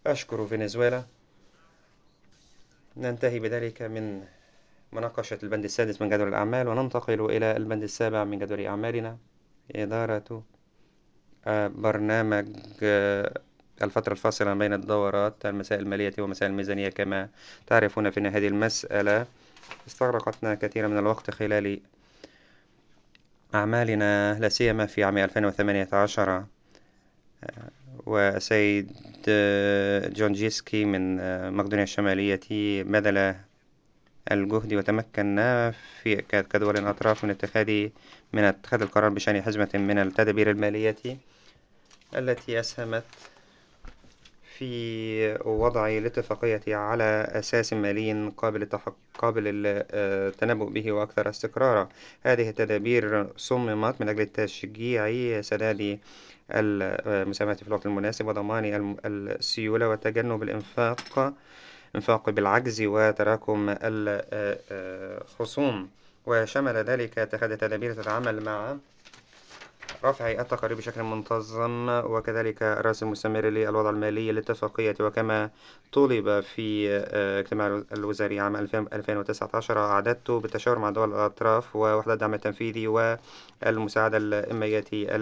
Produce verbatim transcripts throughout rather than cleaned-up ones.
أشكر فنزويلا. ننتهي بذلك من مناقشة البند السادس من جدول الأعمال، وننتقل إلى البند السابع من جدول أعمالنا: إدارة آه، برنامج آه، الفترة الفاصلة بين الدورات، المسائل المالية ومسائل الميزانية. كما تعرفون فإن هذه المسألة استغرقتنا كثيرا من الوقت خلال أعمالنا، لا سيما في عام ألفين وثمانية عشر. وسيد آه، جون جيسكي من آه، مقدونيا الشمالية بذل الجهد، وتمكنا في ك- كدول أطراف من اتخاذ من اتخاذ القرار بشأن حزمة من التدابير المالية التي أسهمت في وضع الاتفاقية على أساس مالي قابل التحق... قابل التنبؤ به وأكثر استقرارا. هذه التدابير صممت من أجل تشجيع سداد المساهمات في الوقت المناسب، وضمان الم- السيولة، وتجنب الإنفاق إنفاق بالعجز وتراكم الخصوم. وشمل ذلك اتخاذ تدابير تتعامل مع رفع التقارير بشكل منتظم، وكذلك الرأس المستمر للوضع المالي للاتفاقية. وكما طُلب في آه، اجتماع الوزاري عام ألفين وتسعة عشر، أعددت بالتشاور مع دول الأطراف ووحدات الدعم التنفيذي والمساعدة الإنمائية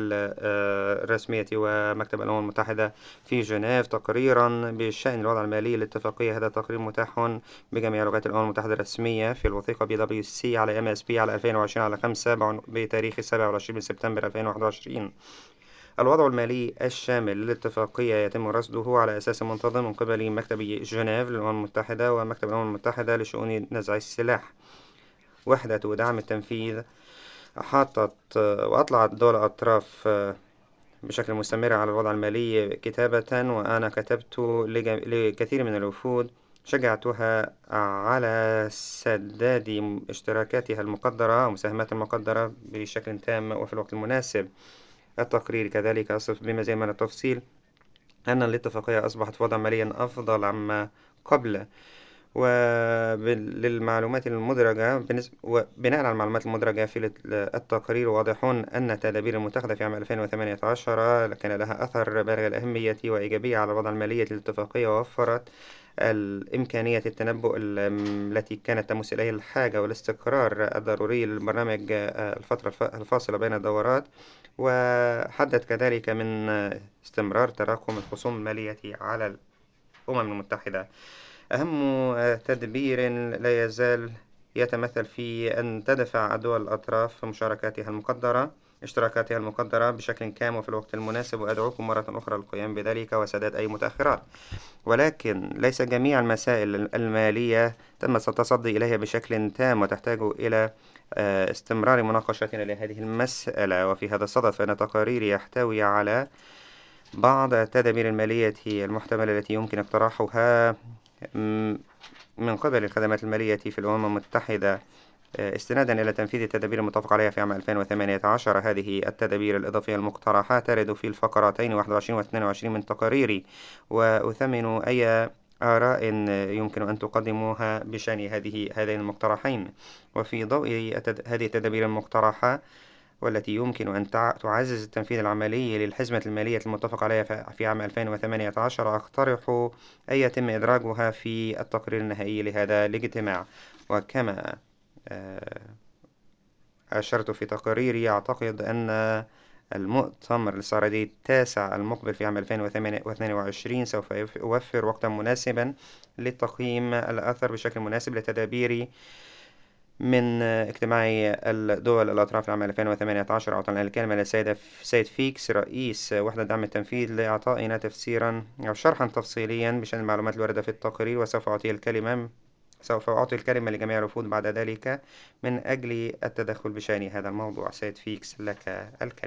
الرسمية ومكتب الأمم المتحدة في جنيف تقريرا بشأن الوضع المالي للاتفاقية. هذا التقرير متاح بجميع لغات الأمم المتحدة الرسمية في الوثيقة بي دبليو سي على إم إس بي على ألفين وعشرين على خمسة بتاريخ السابع والعشرين من سبتمبر ألفين وواحد وعشرين. الوضع المالي الشامل للاتفاقية يتم رصده على أساس منتظم من قبل مكتب جنيف للأمم المتحدة ومكتب الأمم المتحدة لشؤون نزع السلاح. وحدة دعم التنفيذ حاطت وأطلعت دول الأطراف بشكل مستمر على الوضع المالي كتابة، وأنا كتبت لج- لكثير من الوفود، شجعتها على سداد اشتراكاتها المقدرة أو مساهمات المقدرة بشكل تام وفي الوقت المناسب. التقرير كذلك يصف بمزيد من التفصيل أن الاتفاقية أصبحت في وضع ماليا أفضل عما قبل. وللمعلومات المدرجة بالنسبة وبناء على المعلومات المدرجة في التقرير، واضحون أن التدابير المتخذة في عام ألفين وثمانية عشر كان لها أثر بالغ الأهمية وإيجابية على الوضع المالي للاتفاقية، ووفرت الإمكانية التنبؤ التي كانت تمس إليه الحاجة والاستقرار الضروري للبرنامج الفترة الفاصلة بين الدورات. وحدد كذلك من استمرار تراكم الخصوم المالية على الأمم المتحدة. أهم تدبير لا يزال يتمثل في أن تدفع الدول الأطراف مشاركاتها المقدرة اشتراكاتها المقدرة بشكل كامل وفي الوقت المناسب، وأدعوكم مرة أخرى للقيام بذلك وسداد أي متأخرات. ولكن ليس جميع المسائل المالية تم التصدي إليها بشكل تام، وتحتاج إلى آه، استمرار مناقشتنا لهذه المسألة. وفي هذا الصدد فإن تقاريري يحتوي على بعض التدابير المالية المحتملة التي يمكن اقتراحها من قبل الخدمات المالية في الأمم المتحدة استنادا إلى تنفيذ التدابير المتفق عليها في عام ألفين وثمانية عشر. هذه التدابير الإضافية المقترحة ترد في الفقرتين واحد وعشرين و اثنين وعشرين من تقاريري، وأثمن أي آراء يمكن أن تقدموها بشأن هذه هذين المقترحين. وفي ضوء هذه التدابير المقترحة والتي يمكن أن تعزز التنفيذ العملي للحزمة المالية المتفق عليها في عام ألفين وثمانية عشر، أقترح أن يتم إدراجها في التقرير النهائي لهذا الاجتماع. وكما آه، أشرت في تقريري، أعتقد أن المؤتمر الاستعراضي التاسع المقبل في عام ألفين واثنين وعشرين سوف يوفر وقتا مناسبا لتقييم الأثر بشكل مناسب لتدابير من اجتماع الدول الأطراف لعام ألفين وثمانية عشر. أعطى الكلمة للسيد سيد فيكس رئيس وحدة دعم التنفيذ لإعطائنا تفسيرا أو شرحا تفصيليا بشأن المعلومات الواردة في التقرير. وسوف أعطي الكلمة سوف أعطي الكلمة لجميع الوفود بعد ذلك من أجل التدخل بشأن هذا الموضوع. سيد فيكس، لك الكلمة.